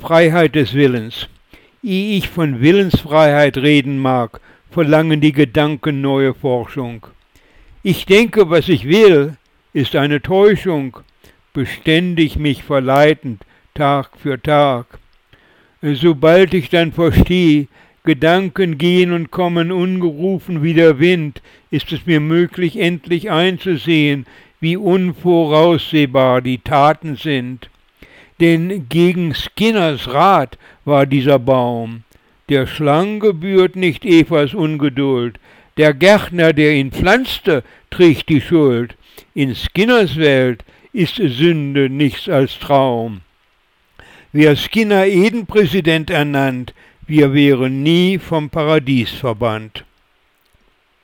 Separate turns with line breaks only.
Freiheit des Willens. Ehe ich von Willensfreiheit reden mag, verlangen die Gedanken neue Forschung. Ich denke, was ich will, ist eine Täuschung, beständig mich verleitend, Tag für Tag. Sobald ich dann verstehe, Gedanken gehen und kommen ungerufen wie der Wind, ist es mir möglich, endlich einzusehen, wie unvoraussehbar die Taten sind. Denn gegen Skinners Rat war dieser Baum. Der Schlang gebührt nicht Evas Ungeduld. Der Gärtner, der ihn pflanzte, trägt die Schuld. In Skinners Welt ist Sünde nichts als Traum. Wär Skinner Eden-Präsident ernannt, wir wären nie vom Paradies verbannt.